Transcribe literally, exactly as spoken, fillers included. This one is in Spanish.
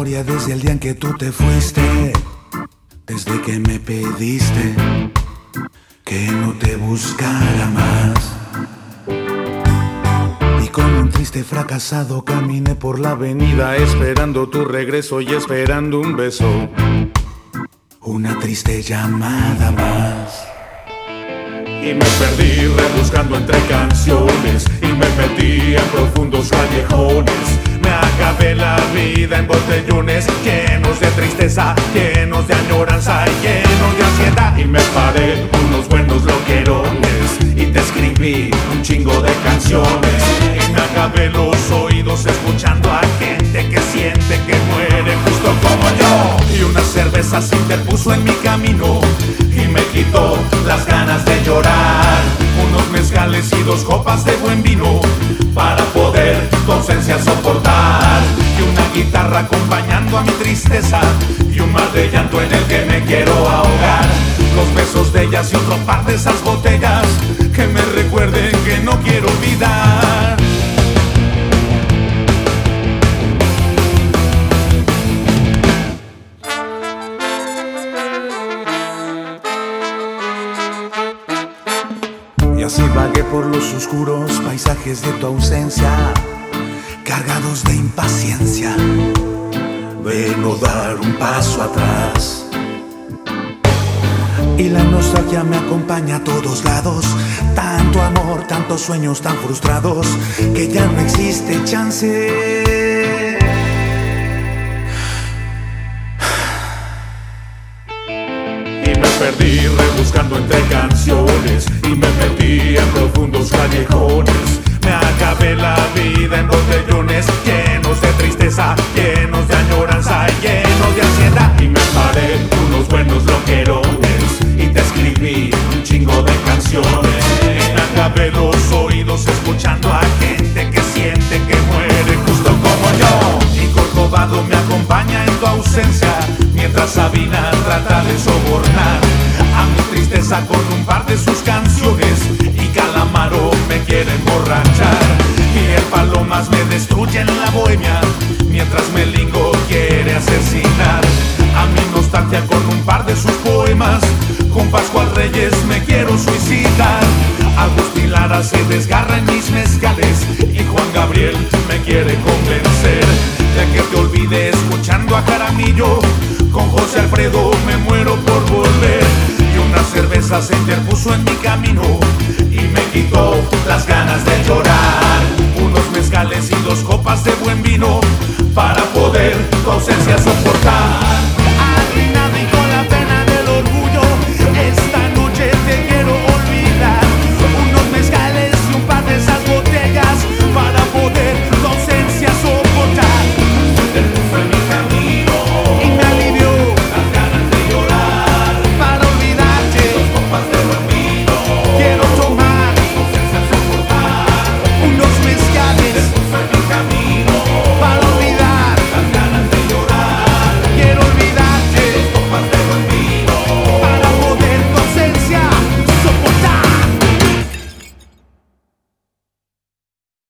historia desde el día en que tú te fuiste, desde que me pediste que no te buscara más. Y como un triste fracasado caminé por la avenida esperando tu regreso y esperando un beso, una triste llamada más. Y me perdí rebuscando entre canciones y me metí en profundos callejones. Me acabé la vida en botellones llenos de tristeza, llenos de añoranza y llenos de ansiedad. Y me paré unos buenos loquerones y te escribí un chingo de canciones. Y me acabé los oídos escuchando a gente que siente que muere justo como yo. Y una cerveza se interpuso en mi camino y me quitó las ganas de llorar. Unos mezcales y dos copas de buen vino para poder tu ausencia soportar. Y una guitarra acompañando a mi tristeza y un mar de llanto en el que me quiero ahogar. Los besos de ellas y otro par de esas botellas que me recuerden que no quiero olvidar. Y así vagué por los oscuros paisajes de tu ausencia, cargados de impaciencia de no dar un paso atrás. Y la nostalgia me acompaña a todos lados, tanto amor, tantos sueños tan frustrados, que ya no existe chance. Y me perdí rebuscando entre canciones y me metí en profundos callejones. Me acabé la vida en botellones llenos de tristeza, llenos de añoranza y llenos de ansiedad. Y me paré unos buenos loquerones y te escribí un chingo de canciones. Y me acabé los oídos escuchando a gente que siente que muere justo como yo. Y Corcovado me acompaña en tu ausencia, mientras Sabina trata de sobornar a mi tristeza con un par de sus canciones. Y Calamaro me quiere emborrachar y el Palomas me destruye en la bohemia, mientras Melingo quiere asesinar a mi nostalgia con un par de sus poemas. Con Pascual Reyes me quiero suicidar. Agustín Lara se desgarra en mis mezcales y Juan Gabriel me quiere convencer de que te olvide escuchando a Jaramillo. Con José Alfredo me muero por volver. Y una cerveza se interpuso en mi camino y me quitó las ganas de llorar. Unos mezcales y dos copas de buen vino para poder tu ausencia soportar.